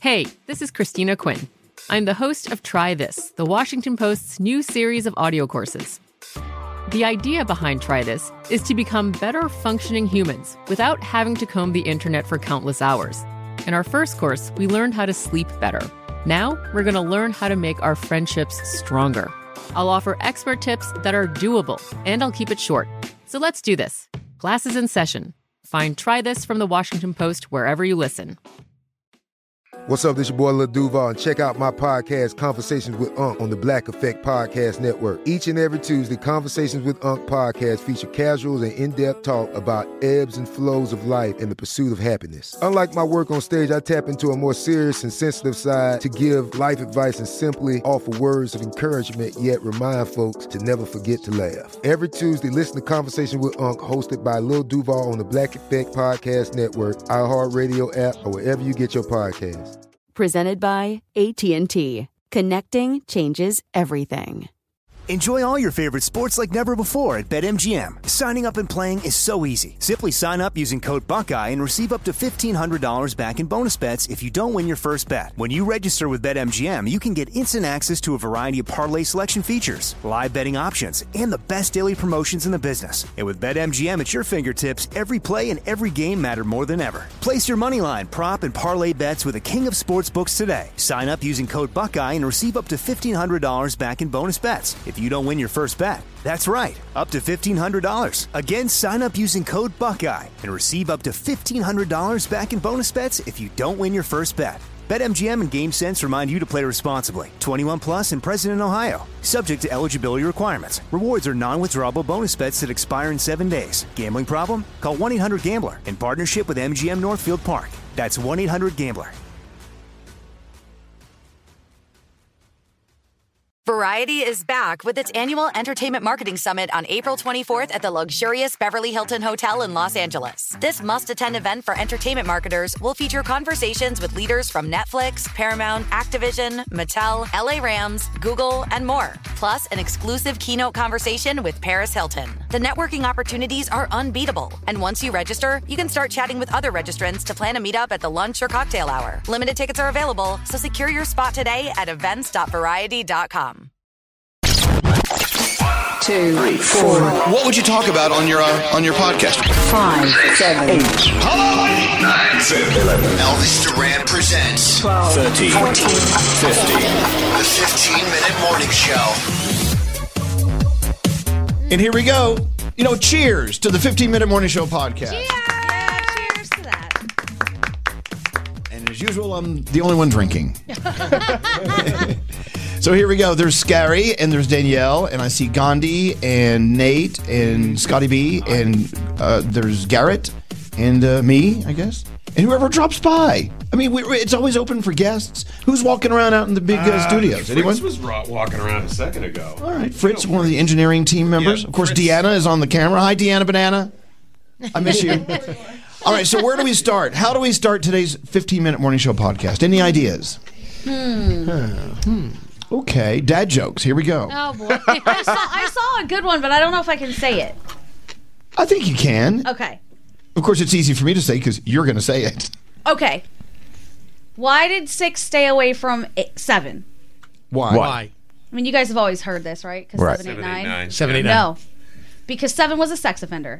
Hey, this is Christina Quinn. I'm the host of Try This, the Washington Post's new series of audio courses. The idea behind Try This is to become better functioning humans without having to comb the internet for countless hours. In our first course, we learned how to sleep better. Now, we're going to learn how to make our friendships stronger. I'll offer expert tips that are doable, and I'll keep it short. So let's do this. Class is in session. Find Try This from the Washington Post wherever you listen. What's up, this your boy Lil Duval, and check out my podcast, Conversations with Unc, on the Black Effect Podcast Network. Each and every Tuesday, Conversations with Unc podcast feature casuals and in-depth talk about ebbs and flows of life and the pursuit of happiness. Unlike my work on stage, I tap into a more serious and sensitive side to give life advice and simply offer words of encouragement, yet remind folks to never forget to laugh. Every Tuesday, listen to Conversations with Unc, hosted by Lil Duval on the Black Effect Podcast Network, iHeartRadio app, or wherever you get your podcasts. Presented by AT&T. Connecting changes everything. Enjoy all your favorite sports like never before at BetMGM. Signing up and playing is so easy. Simply sign up using code Buckeye and receive up to $1,500 back in bonus bets if you don't win your first bet. When you register with BetMGM, you can get instant access to a variety of parlay selection features, live betting options, and the best daily promotions in the business. And with BetMGM at your fingertips, every play and every game matter more than ever. Place your moneyline, prop, and parlay bets with the king of sportsbooks today. Sign up using code Buckeye and receive up to $1,500 back in bonus bets if you don't win your first bet. That's right, up to $1,500. Again, sign up using code Buckeye and receive up to $1,500 back in bonus bets if you don't win your first bet. BetMGM and GameSense remind you to play responsibly. 21 plus and present in Ohio. Subject to eligibility requirements. Rewards are non-withdrawable bonus bets that expire in 7 days. Gambling problem? Call 1-800-GAMBLER in partnership with MGM Northfield Park. That's 1-800-GAMBLER. Variety is back with its annual Entertainment Marketing Summit on April 24th at the luxurious Beverly Hilton Hotel in Los Angeles. This must-attend event for entertainment marketers will feature conversations with leaders from Netflix, Paramount, Activision, Mattel, LA Rams, Google, and more. Plus, an exclusive keynote conversation with Paris Hilton. The networking opportunities are unbeatable. And once you register, you can start chatting with other registrants to plan a meetup at the lunch or cocktail hour. Limited tickets are available, so secure your spot today at events.variety.com. 2, 3, 4. What would you talk about on your podcast? 5, 7, 8. Hello, 9, 10, 11. Elvis Duran presents 12, 13, 14, 15. The 15-minute morning show. And here we go. You know, cheers to the 15-minute morning show podcast. Cheers! Cheers to that. And as usual, I'm the only one drinking. So here we go. There's Scary, and there's Danielle, and I see Gandhi, and Nate, and Scotty B, and there's Garrett, and me, I guess, and whoever drops by. I mean, it's always open for guests. Who's walking around out in the big studios? Anyone? Fritz was walking around a second ago. All right, Fritz, one of the engineering team members. Yeah, of course, Fritz. Deanna is on the camera. Hi, Deanna Banana. I miss you. All right, so where do we start? How do we start today's 15-minute morning show podcast? Any ideas? Okay, dad jokes. Here we go. Oh, boy. I saw a good one, but I don't know if I can say it. I think you can. Okay. Of course, it's easy for me to say because you're going to say it. Okay. Why did 6 stay away from 7? Why? I mean, you guys have always heard this, right? Because Right. 7, 8, 9. 7, 8, 9. No. Because 7 was a sex offender.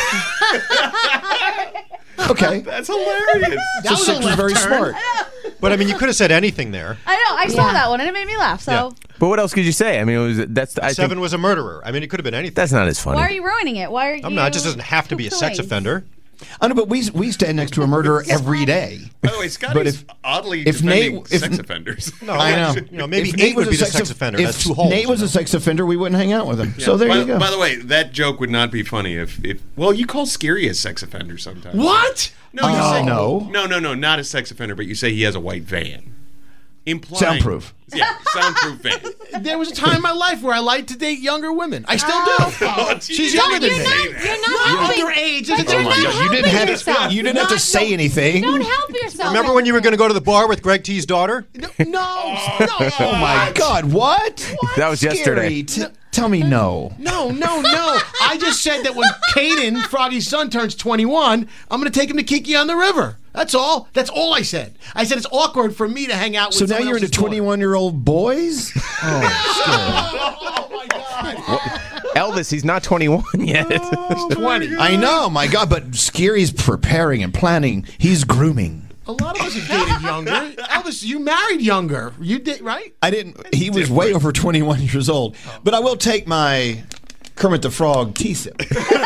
Okay. That's hilarious. So 6 was very smart. But I mean, you could have said anything there. I know. I saw that one, and it made me laugh. So Yeah. But what else could you say? I mean, I 7 think was a murderer. I mean, it could have been anything. that's not as funny. why are you ruining it? Why are you? I'm not. It just doesn't have to be a sex poo-pooing? offender. I know, but we stand next to a murderer every day. By the way, Scotty's But if- oddly if defending Nate- if- sex offenders. No, I know. You know, maybe If Nate would was be a the sex offender. If That's two holes. Nate was a sex offender, we wouldn't hang out with him. So there you go. By the way, that joke would not be funny if well, you call Scary a sex offender sometimes. What? No, you say no. no, not a sex offender, but you say he has a white van. Implying, Soundproof. Yeah, soundproof van. There was a time in my life where I liked to date younger women. I still do. She's Don't younger than me. You're not Underage. But It's you're a- not You didn't helping have yourself. to. You didn't have to say anything. Don't help yourself. Remember when you were going to go to the bar with Greg T's daughter? No. Oh my God! What? That was yesterday. Scary. Tell me no. No. I just said that when Caden, Froggy's son, turns 21, I'm going to take him to Kiki on the River. That's all. That's all I said. I said it's awkward for me to hang out with So now someone you're into else's daughter. 21-year-old boys? Oh, my God. Elvis, he's not 21 yet. He's 20. I know, my God, but Scary's preparing and planning. He's grooming. A lot of us have dated younger. Elvis, you married younger. You did, right? I didn't. He was way over 21 years old. But I will take my Kermit the Frog tea sip.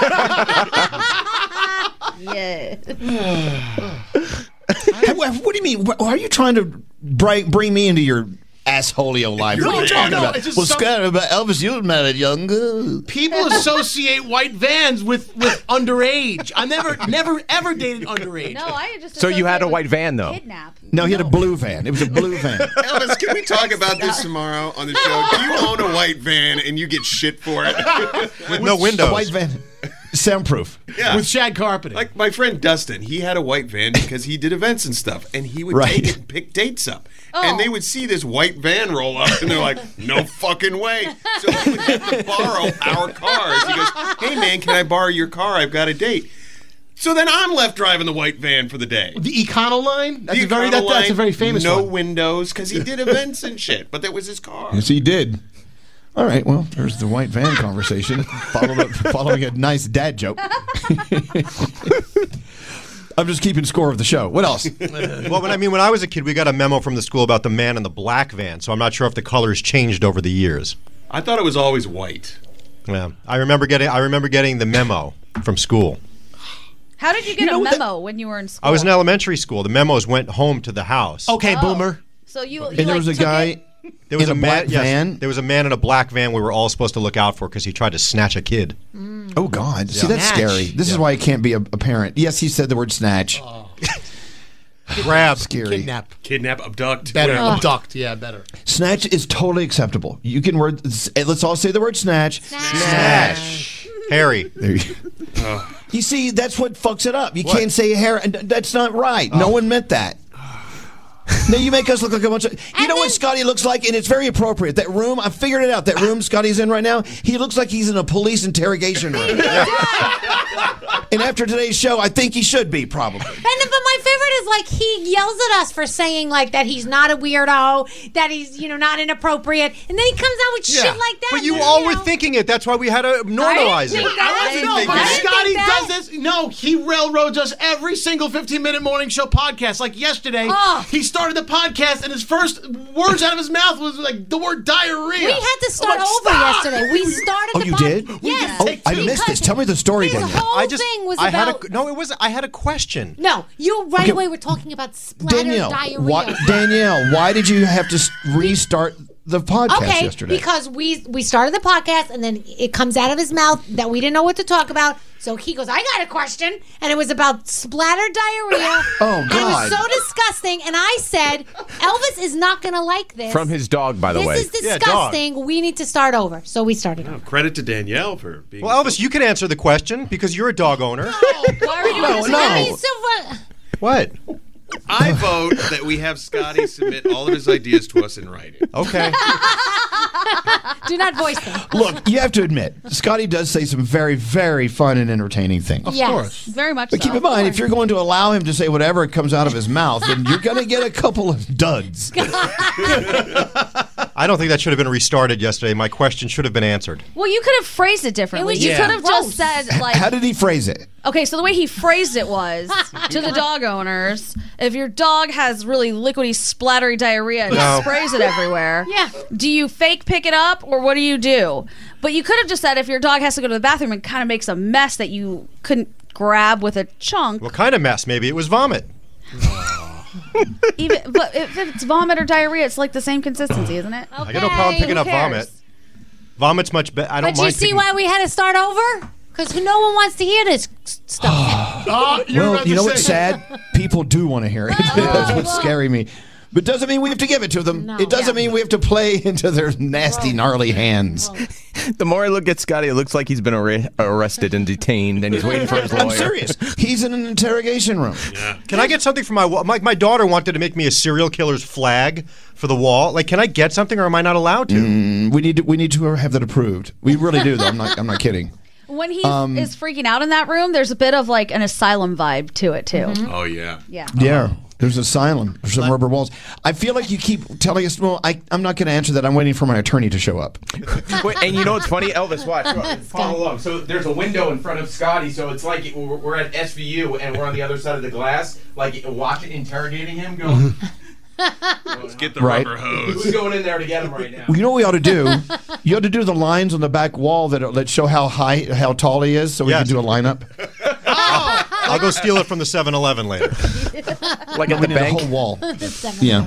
Yeah. What do you mean? Are you trying to bring me into your assholio life? What are you talking about? It's just Well, Scott, about Elvis, you married younger. People associate white vans with underage. I never ever dated underage. No, I just. So you had a associate white with van, though? Kidnap. No, he had a blue van. It was a blue van. Elvis, can we talk about this tomorrow on the show? Do you own a white van and you get shit for it? With no windows. A white van. Soundproof. Yeah. With shag carpeting. Like my friend Dustin, he had a white van because he did events and stuff, and he would take it and pick dates up. And they would see this white van roll up, and they're like, no fucking way. So he would have to borrow our cars. He goes, hey, man, can I borrow your car? I've got a date. So then I'm left driving the white van for the day. The Econoline? That's, The that's a very famous no one. windows, because he did events and shit, but that was his car. Yes, he did. All right, well, there's the white van conversation, following a nice dad joke. I'm just keeping score of the show. What else? Well, when I was a kid, we got a memo from the school about the man in the black van, so I'm not sure if the colors changed over the years. I thought it was always white. Yeah, I remember getting the memo from school. How did you get a memo when you were in school? I was in elementary school. The memos went home to the house. Okay, boomer. So you And there was a guy There was in a black van? There was a man in a black van we were all supposed to look out for because he tried to snatch a kid. Oh, God. See, that's Snatch. scary. This is why I can't be a parent. Yes, he said the word snatch. Grab. Scary. Kidnap, abduct. Better. whatever. Abduct, yeah, better. Snatch is totally acceptable. You can let's all say the word snatch. Snatch. Harry. There you see, that's what fucks it up. You can't say hair, and that's not right. No one meant that. Now you make us look like a bunch of... You know what Scotty looks like? And it's very appropriate. That room, I figured it out. That room Scotty's in right now, he looks like he's in a police interrogation room. And after today's show, I think he should be, probably. But my favorite is like he yells at us for saying like that he's not a weirdo, that he's not inappropriate, and then he comes out with shit like that. But you all were thinking it. That's why we had to normalize it. But Scotty does this. No, he railroads us every single 15-minute morning show podcast. Like yesterday, he started the podcast and his first words out of his mouth was like the word diarrhea. We had to start over yesterday. We started. Oh, you did? Yes. Oh, I missed this. Tell me the story, His Danielle. whole thing was about. I had a question. No, you right away were talking about splatter diarrhea. Danielle, why did you have to restart the podcast yesterday? Because we started the podcast and then it comes out of his mouth that we didn't know what to talk about. So he goes, I got a question. And it was about splatter diarrhea. Oh, God. And it was so disgusting. And I said, Elvis is not going to like this. From his dog, by the way. This is disgusting. We need to start over. So we started over. Credit to Danielle for being... Well, Elvis, you can answer the question because you're a dog owner. Why are we doing this? No. He's so fun. What? I vote that we have Scotty submit all of his ideas to us in writing. Okay. Do not voice them. Look, you have to admit, Scotty does say some very, very fun and entertaining things. Of course. Very much But so. keep in mind, if you're going to allow him to say whatever comes out of his mouth, then you're going to get a couple of duds. I don't think that should have been restarted yesterday. My question should have been answered. Well, you could have phrased it differently. You could have just said, like... How did he phrase it? Okay, so the way he phrased it was, to the dog owners, if your dog has really liquidy, splattery diarrhea and No. sprays it everywhere, do you fake pick it up or what do you do? But you could have just said if your dog has to go to the bathroom and kind of makes a mess that you couldn't grab with a chunk. What kind of mess? Maybe it was vomit. But if it's vomit or diarrhea, it's like the same consistency, isn't it? I got no problem picking up vomit. Vomit's much better. I don't But you mind see picking- why we had to start over? Because no one wants to hear this stuff. Well, you know what's sad? People do want to hear it. That's what's scary me. But doesn't mean we have to give it to them. No. It doesn't mean we have to play into their nasty, gnarly hands. The more I look at Scotty, it looks like he's been arrested and detained, and he's waiting for his lawyer. I'm serious. He's in an interrogation room. Yeah. Can I get something for my daughter wanted to make me a serial killer's flag for the wall. Like, can I get something, or am I not allowed to? We need to have that approved. We really do, though. I'm not kidding. When he is freaking out in that room, there's a bit of like an asylum vibe to it too. Oh yeah. Yeah. Yeah. There's asylum. There's some rubber walls. I feel like you keep telling us, well, I'm not going to answer that. I'm waiting for my attorney to show up. Wait, and you know what's funny? Elvis, watch. Follow along. So there's a window in front of Scotty, so it's like we're at SVU, and we're on the other side of the glass, like watching, interrogating him, going... Let's get the rubber hose. Who's going in there to get him right now? Well, you know what we ought to do? You ought to do the lines on the back wall that show how tall he is, so we can do a lineup. I'll go steal it from the 7-Eleven later. Like at the bank? The whole wall. Yeah.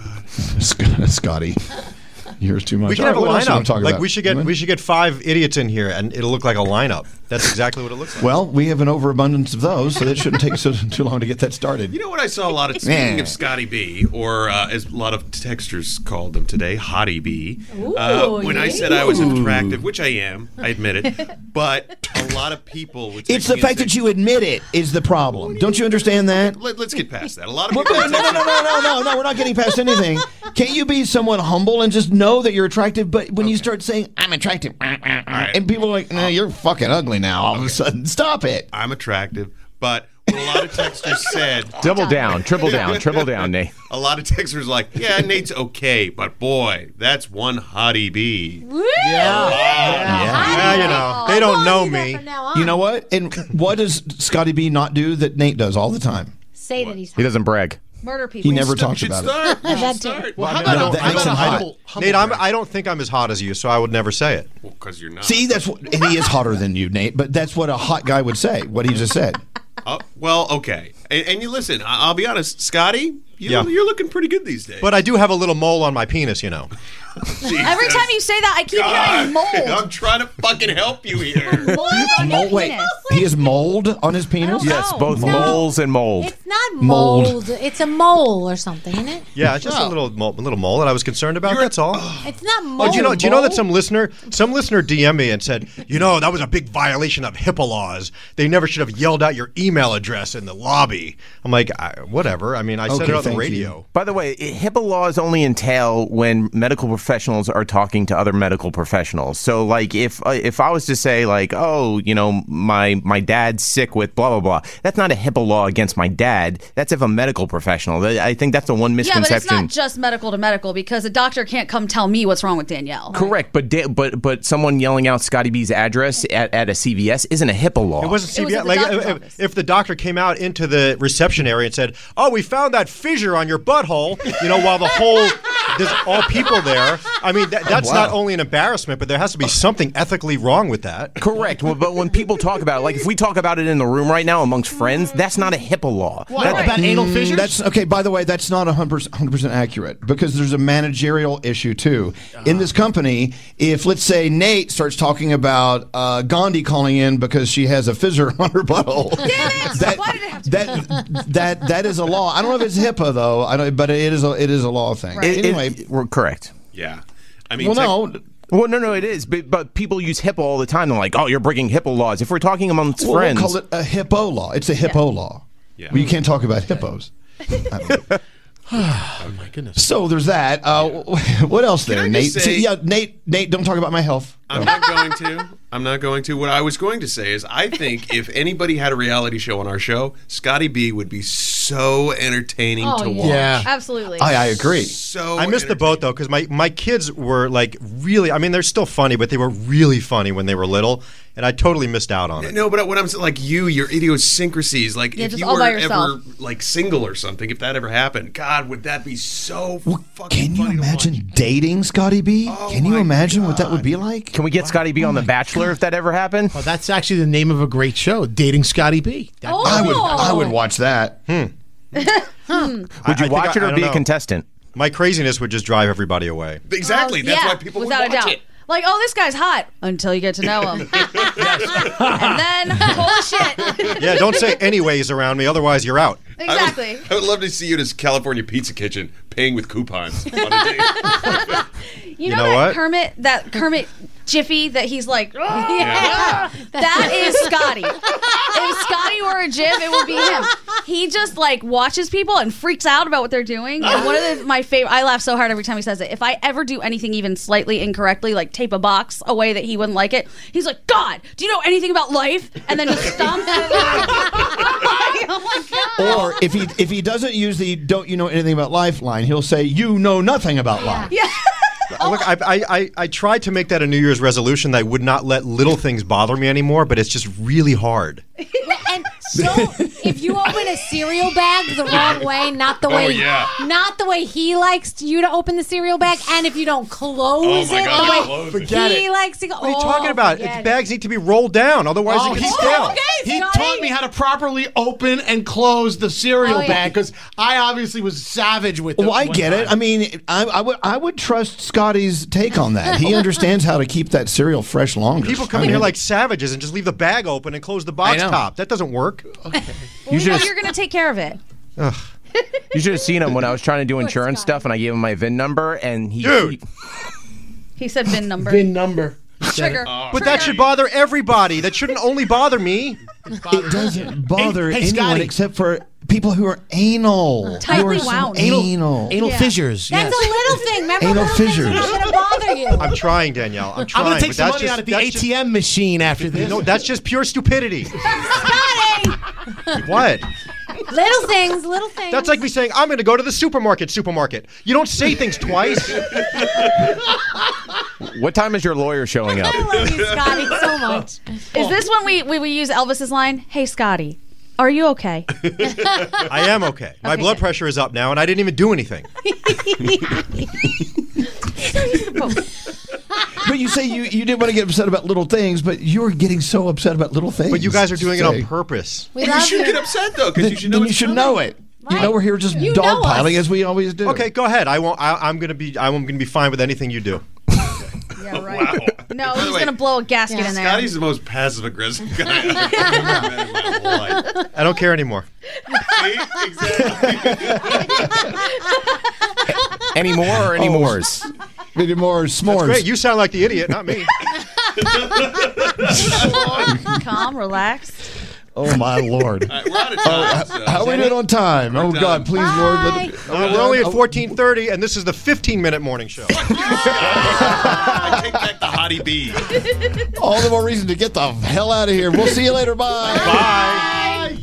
Scotty. Here's too much. We can have a lineup. Like about? we should get 5 idiots in here, and it'll look like a lineup. That's exactly what it looks like. Well, we have an overabundance of those, so it shouldn't take too long to get that started. You know what I saw a lot of, speaking of Scotty B, or as a lot of texters called him today, Hottie B. When I said I was attractive, which I am, I admit it, but a lot of people would. It's the fact that you admit it is the problem. Don't you understand that? Let's get past that. A lot of people. No, we're not getting past anything. Can't you be somewhat humble and just know that you're attractive? But when you start saying I'm attractive, and people are like, no, you're fucking ugly now. All of a sudden, stop it. I'm attractive, but what a lot of texters said. Double down, triple down, Nate. A lot of texters are like, yeah, Nate's okay, but boy, that's one Hottie B. Yeah, you know, they don't know me. You know what? And what does Scotty B not do that Nate does all the time? Say that he's hot. He doesn't brag. Murder people. He never talks about it. Well, how about that makes him hot. Nate, I don't think I'm as hot as you, so I would never say it. Well, because you're not. See, and he is hotter than you, Nate. But that's what a hot guy would say. What he just said. Well, okay. And you listen. I'll be honest, Scotty. You're looking pretty good these days. But I do have a little mole on my penis, you know. Every time you say that, I keep hearing mold. I'm trying to fucking help you here. Wait, he has mold on his penis? Yes, both moles and mold. It's not mold. It's a mole or something, isn't it? Yeah, it's just a little mole that I was concerned about. That's all. It's not mold. Do you know that some listener DM'd me and said, that was a big violation of HIPAA laws. They never should have yelled out your email address in the lobby. I'm like, whatever. I mean, I said it on the radio. By the way, HIPAA laws only entail when medical professionals are talking to other medical professionals. So, like, if I was to say, like, my dad's sick with blah blah blah, that's not a HIPAA law against my dad. That's if a medical professional. I think that's the one misconception. Yeah, but it's not just medical to medical, because a doctor can't come tell me what's wrong with Danielle. Correct, but someone yelling out Scotty B's address at a CVS isn't a HIPAA law. It wasn't CVS. If the doctor came out into the reception area and said, "Oh, we found that fissure on your butthole," while there's all people there. I mean, that's not only an embarrassment, but there has to be something ethically wrong with that. Correct. Well, but when people talk about it, like if we talk about it in the room right now amongst friends, that's not a HIPAA law. What, about anal fissures? That's okay. By the way, that's not 100% accurate, because there's a managerial issue too. In this company, if let's say Nate starts talking about Gandhi calling in because she has a fissure on her butthole, that is a law. I don't know if it's HIPAA though. But it is a law thing. Right. Anyway, we're correct. Yeah. I mean, no, it is. But people use HIPAA all the time. They're like, "Oh, you're breaking HIPAA laws." If we're talking amongst friends, we'll call it a hippo law. It's a hippo law. Yeah. Well, you can't talk about hippos. Oh my goodness. So there's that. What else there, Nate? Say, Nate, don't talk about my health. I'm not going to. What I was going to say is, I think if anybody had a reality show on our show, Scotty B would be so entertaining to watch. Yeah, absolutely. I agree. So I missed the boat though, because my kids were like really. I mean, they're still funny, but they were really funny when they were little, and I totally missed out on it. No, but what I'm saying, like your idiosyncrasies, like if you were ever like single or something, if that ever happened, God, would that be so fucking Can you funny imagine dating Scotty B? Can you imagine what that would be like? Can we get Scotty B on The Bachelor if that ever happened? Oh, that's actually the name of a great show, Dating Scotty B. I would watch that. Would you watch it or be a contestant? My craziness would just drive everybody away. Exactly. That's why people would watch it. Like, oh, this guy's hot until you get to know him. And then, holy shit. Yeah, don't say anyways around me, otherwise you're out. Exactly. I would love to see you at his California Pizza Kitchen paying with coupons on a date. You know what? That Kermit Jiffy that he's like, Yeah. that is Scotty. If Scotty were a GIF, it would be him. He just like watches people and freaks out about what they're doing. And one of my favorite, I laugh so hard every time he says it. If I ever do anything even slightly incorrectly, like tape a box a way that he wouldn't like it, he's like, God, do you know anything about life? And then just stomps it. Oh my God. Or if he doesn't use the "don't you know anything about life" line, he'll say, "You know nothing about life." Yeah. Look, I tried to make that a New Year's resolution that I would not let little things bother me anymore, but it's just really hard. And so, if you open a cereal bag the wrong way, not the way he likes you to open the cereal bag, and if you don't close it the way he likes to go, what are you talking about? Bags need to be rolled down, otherwise it gets stale. He taught me how to properly open and close the cereal bag because I obviously was savage with it. Well, I get it. I mean, I would trust Scotty's take on that. He understands how to keep that cereal fresh longer. People come in here like savages and just leave the bag open and close the box top. That doesn't work. Okay. Well, you're going to take care of it. You should have seen him when I was trying to do insurance stuff and I gave him my VIN number and he said VIN number. VIN number. Trigger. But that should bother everybody. That shouldn't only bother me. It doesn't bother anyone Scotty. except for people who are anal. Tightly wound. Anal fissures. That's a little thing. Remember, Anal little things are fissures. not going to bother you. I'm trying, Danielle. I'm trying. I'm going to take but some that's money just- out of the that's just- ATM machine after this. No, that's just pure stupidity. Scotty! What? Little things, little things. That's like me saying, I'm going to go to the supermarket. You don't say things twice. What time is your lawyer showing up? I love you, Scotty, so much. Is this when we use Elvis's line? Hey, Scotty, are you okay? I am okay. My blood pressure is up now, and I didn't even do anything. But you say you didn't want to get upset about little things, but you're getting so upset about little things. But you guys are doing it on purpose. You should get upset though, because you should know. Then you should know it. You know we're here just dogpiling as we always do. Okay, go ahead. I'm gonna be fine with anything you do. Yeah, right. No, he's going to blow a gasket in there. Scotty's the most passive-aggressive guy I've ever met in my whole life. I don't care anymore. See? Exactly. Any more or any mores? Any more s'mores? That's great. You sound like the idiot, not me. Calm, relaxed. Oh, my Lord. We're out of time. How are we doing on time? Oh, God, please, Lord. We're only at 14:30, and this is the 15-minute morning show. I take back the Hottie B. All the more reason to get the hell out of here. We'll see you later. Bye. Bye.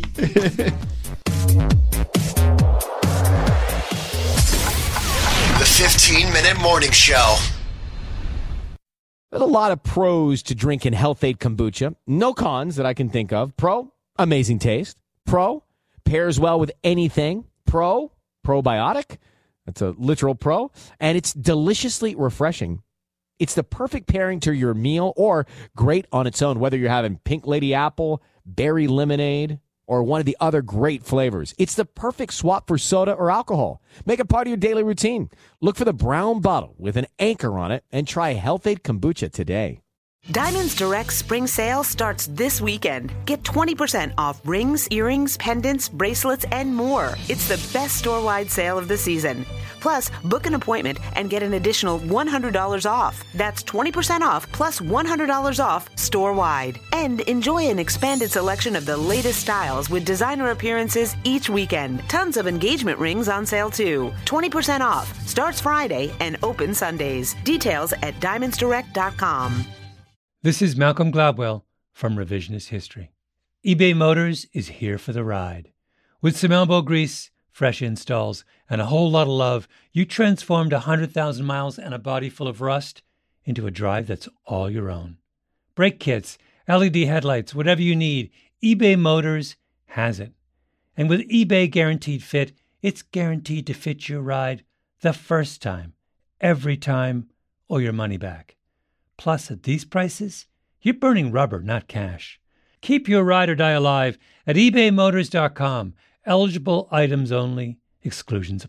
The 15-minute morning show. There's a lot of pros to drinking Health-Ade kombucha. No cons that I can think of. Pro, amazing taste. Pro, pairs well with anything. Pro, probiotic. That's a literal pro. And it's deliciously refreshing. It's the perfect pairing to your meal or great on its own, whether you're having pink lady apple, berry lemonade, or one of the other great flavors. It's the perfect swap for soda or alcohol. Make it part of your daily routine. Look for the brown bottle with an anchor on it and try Health-Ade kombucha today. Diamonds Direct Spring Sale starts this weekend. Get 20% off rings, earrings, pendants, bracelets, and more. It's the best store-wide sale of the season. Plus, book an appointment and get an additional $100 off. That's 20% off plus $100 off store-wide. And enjoy an expanded selection of the latest styles with designer appearances each weekend. Tons of engagement rings on sale too. 20% off. Starts Friday and open Sundays. Details at diamondsdirect.com. This is Malcolm Gladwell from Revisionist History. eBay Motors is here for the ride. With some elbow grease, fresh installs, and a whole lot of love, you transformed 100,000 miles and a body full of rust into a drive that's all your own. Brake kits, LED headlights, whatever you need, eBay Motors has it. And with eBay Guaranteed Fit, it's guaranteed to fit your ride the first time, every time, or your money back. Plus, at these prices, you're burning rubber, not cash. Keep your ride or die alive at ebaymotors.com. Eligible items only. Exclusions apply.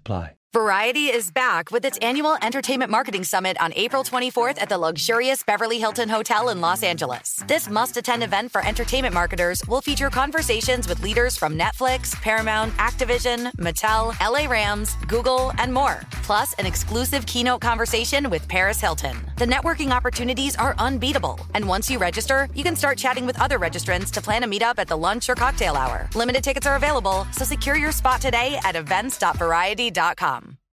Variety is back with its annual Entertainment Marketing Summit on April 24th at the luxurious Beverly Hilton Hotel in Los Angeles. This must-attend event for entertainment marketers will feature conversations with leaders from Netflix, Paramount, Activision, Mattel, LA Rams, Google, and more. Plus, an exclusive keynote conversation with Paris Hilton. The networking opportunities are unbeatable. And once you register, you can start chatting with other registrants to plan a meetup at the lunch or cocktail hour. Limited tickets are available, so secure your spot today at events.variety.com.